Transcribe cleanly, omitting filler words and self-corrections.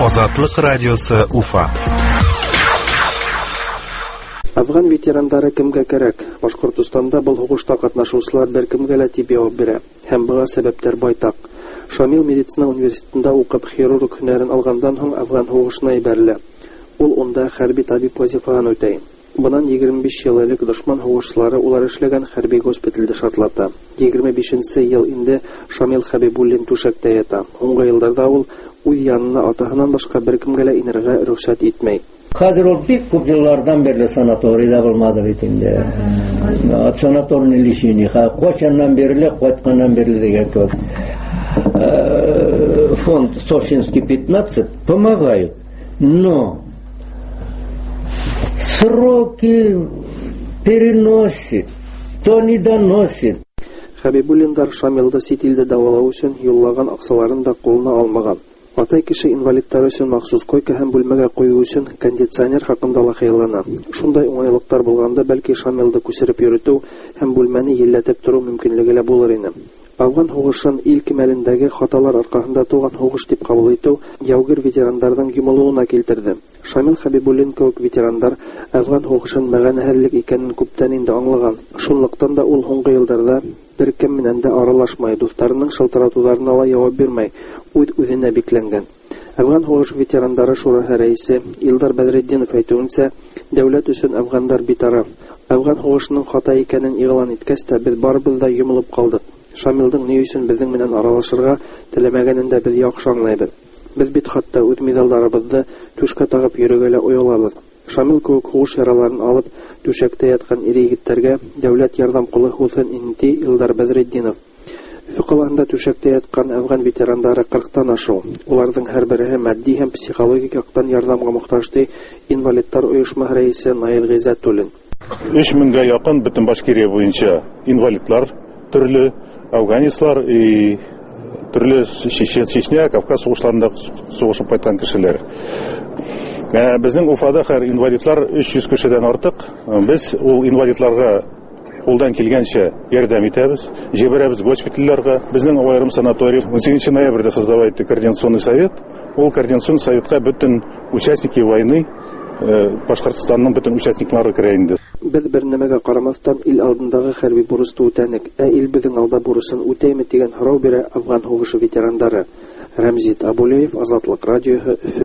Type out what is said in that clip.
Азатлык радиосы Уфа. Афган ветерандары кемгә кирәк? Башкортстанда был хугышта катнашучылар беркемгә лә дип җавап бирә. Һәм буга сәбәпләр байтак. Шамил медицина университетында укып хирург һөнәрен алгандан соң Афган хугышына ибәрелә. Ул онда хәрби табиб вазифасын үтәй. Bundan 25 ел элек дошман хугышчылары улар эшләгән хәрби госпитальдә шартлата. 25нче ел инде Шамил Хәбибуллин түшәктә ята. Соңгы елларда ул үз янына атаһыннан башка беркемгә лә инергә рөхсәт итмәй. Хәзер ул бик күп еллардан бeri санаторийда булмады бит инде. Санаторный лечение. Качаннан бери, кайтканнан бери дигән кебек. Фонд Сочинский 15 помогают, но сроки переносит, то не доносит. Хәбибуллиндар Шамилда сит илдә дәвалау өчен юллаган аксаларын да кулына алмаган. Атай кеше инвалидтар өчен махсус койка һәм бүлмәгә кую өчен кондиционер хакында ла хыяллана. Шундай уңайлыктар булганда, бәлки Шамилда күсереп йөртү һәм бүлмәне йилләтеп тору мөмкинлеге лә булыр иде. Афган хугышын ил кимәлендәге хаталар аркасында туган хугыш дип кабул итү яугир ветерандарның йомылуына килтерде. Шамил Хәбибуллин кебек ветерандар Афган хугышын мәгънәһеллек икәнен күптән инде аңлаган. Шунлыктан да ул соңгы елларда беркем менән дә аралашмай, дусларының шылтыратуларына ла җавап бирмәй, үзенә бикләнгән. Афган хугыш ветерандары шураһы рәисе Илдар Бәдретдинов әйтүенчә, дәүләт өчен афгандар битараф. Афган хугышының хата икәнен игълан иткәч тә без барыбыз да йомылып калдык. Шамилдың ни өчен безнең менән аралашырга теләмәгәнен дә без яхшы аңлайбыз. Без бит хатта үз медальларыбызны түшкә тагып йөрергә лә уйлабыз. Шамил кебек хугыш яраларын алып түшәктә яткан ир-егетләргә дәүләт ярдәм кулы Хусен Инти Илдар Бәдретдинов. Фикыланда түшәктә яткан афган ветерандары 40-тан ашу. Уларның һәр бере матди һәм психологик яктан ярдәмгә мохтаҗ ди инвалидтар оешмасы рәисе Наил Гыйззәтуллин. 3000-гә якын бөтен Башкирия буенча инвалидлар, төрле афганистлар и төрле Чечня, Кавказ сугышларында сугышып кайткан кешеләр. Безнең Уфада һәр инвалидлар 300 кешедән артык. Без ул инвалидларга қолдан келгенше ярдәм итәбез, җибәрәбез госпитальләргә. Безнең аерым санаторий 18 ноябрьдә создавать координационный совет. Ул координационный советка бөтен участники войны, Башкортстанның бөтен участниклары керә инде. Без бер нәмәгә карамастан ил алдындагы хәрби бурычны үтәнек, ил безнең алда бурычын үтәйме дигән һорау бирә Афган хугышы ветерандары. Рамзит Абулеев, Азатлык радиоһы.